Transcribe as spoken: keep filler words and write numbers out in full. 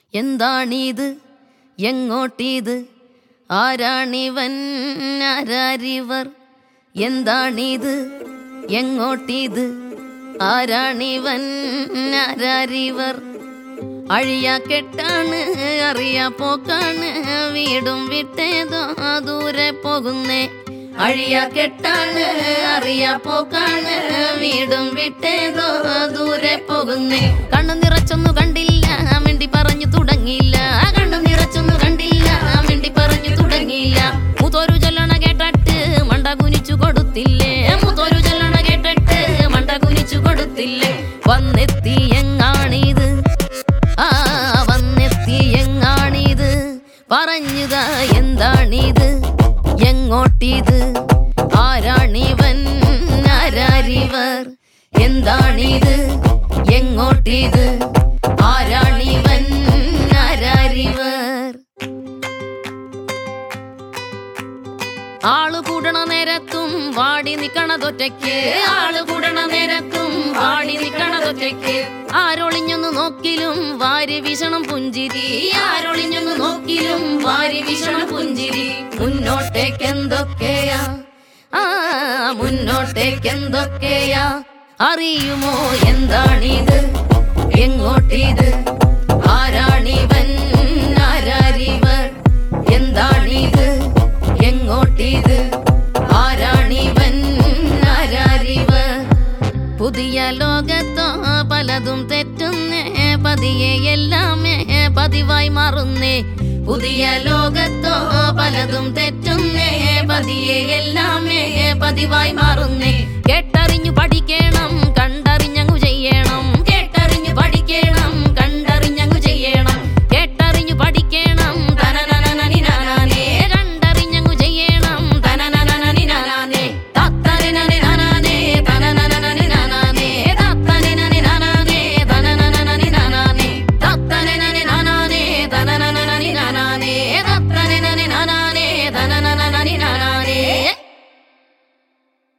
എന്താണിത് എങ്ങോട്ടിത് ആരാണിവൻ ആരാരിവർ എന്താണിത് എങ്ങോട്ടിത് ആരാണിവൻ ആരാരിവർ അഴിയാ കെട്ടാണ് അറിയാ പോക്കാണ് വീടും വിട്ടേതോ ദൂരെ പോകുന്നേ അഴിയാ കെട്ടാണ് അറിയാ പോക്കാണ് വീടും വിട്ടേതോ ദൂരെ പോകുന്നേ കണ്ണു നിറച്ചൊന്നു കണ്ടില്ല മിണ്ടി പറഞ്ഞു തുടങ്ങിയില്ല കണ്ണു നിറച്ചൊന്നു കണ്ടില്ല മിണ്ടി പറഞ്ഞു തുടങ്ങിയില്ല മൂത്തോരു ചൊല്ലണ കേട്ടിട്ട് മണ്ട കുനിച്ചു കൊടുത്തില്ലേ മൂത്തോരു ചൊല്ലണ കേട്ടിട്ട് മണ്ട കുനിച്ചു കൊടുത്തില്ലേ വന്നെത്തി എങ്ങാണിത് ആ വന്നെത്തി എങ്ങാണിത് പറഞ്ഞുതാ എന്താണിത് എങ്ങോട്ടിത് ആരാണിവൻ ആരാരിവർ എന്താണിത് എങ്ങോട്ടിത് ആരാണിവൻ ആരാരിവർ ആള് കൂടണ നേരത്തും വാടി നിക്കണതൊറ്റയ്ക്ക് ആള് കൂടണ നേരത്തും വാടി നിക്കണതൊറ്റയ്ക്ക് ആരൊളിഞ്ഞൊന്ന് നോക്കിലും വാരി വീശണം പുഞ്ചിരി ആരൊളിഞ്ഞൊന്ന് നോക്കിലും വാരി വീശണം പുഞ്ചിരി മുന്നോട്ടേക്ക് എന്തൊക്കെയാ ആ മുന്നോട്ടേക്ക് എന്തൊക്കെയാ അറിയുമോ എന്താണിത് എങ്ങോട്ടിത് ആരാണിവൻ ആരാരിവർ എന്താണിത് എങ്ങോട്ടിത് ആരാണിവൻ ആരാരിവർ പുതിയ ലോകത്തോ പലതും തെറ്റുന്നേ പതിയെ എല്ലാമേ പതിവായി മാറുന്നേ പുതിയ ലോകത്തോ പലതും തെറ്റുന്നേ പതിയെ എല്ലാമേ പതിവായി മാറുന്നേ കേട്ടറിഞ്ഞു പഠിക്കണം കണ്ട